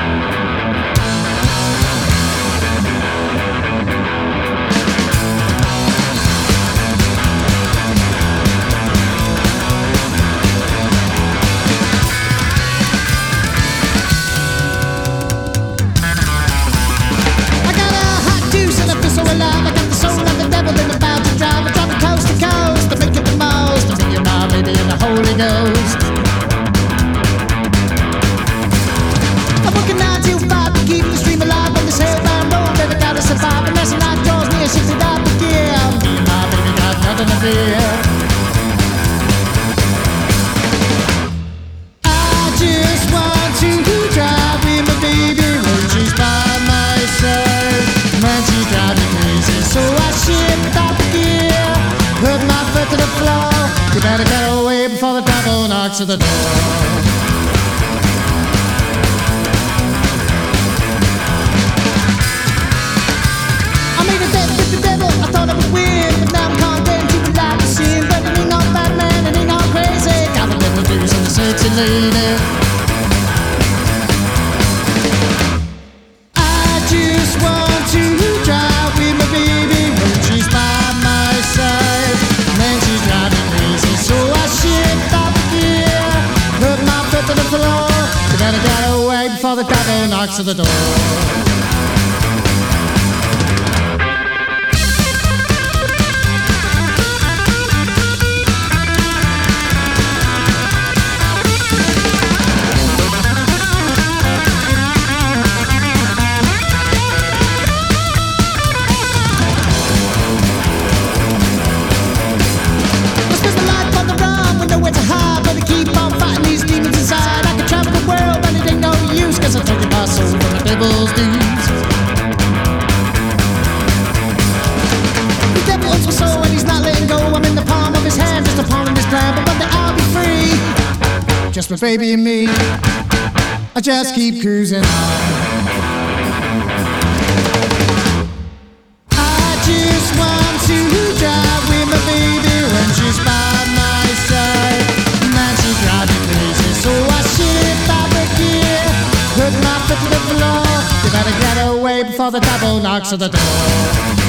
You better get away before the devil knocks at the door. I made a bet with the devil, I thought I would win, but now I'm condemned to the life of sin. But it ain't not bad man, it ain't not crazy. Got the little dudes and the sexy lady. I just want to drive with my baby when she's by my side. Man, she's driving crazy, so I shift off the gear, put my foot to the floor. You better get away before the devil knocks at the door. The devil owns my soul and he's not letting go. I'm in the palm of his hand, just a pawn in his plan. But one day I'll be free, just my baby and me. I just keep cruising on. I just want to drive with my baby when she's by my side. Man, she's driving crazy, so I shift out the gear, put my foot to the floor. You better get away before the devil knocks at the door.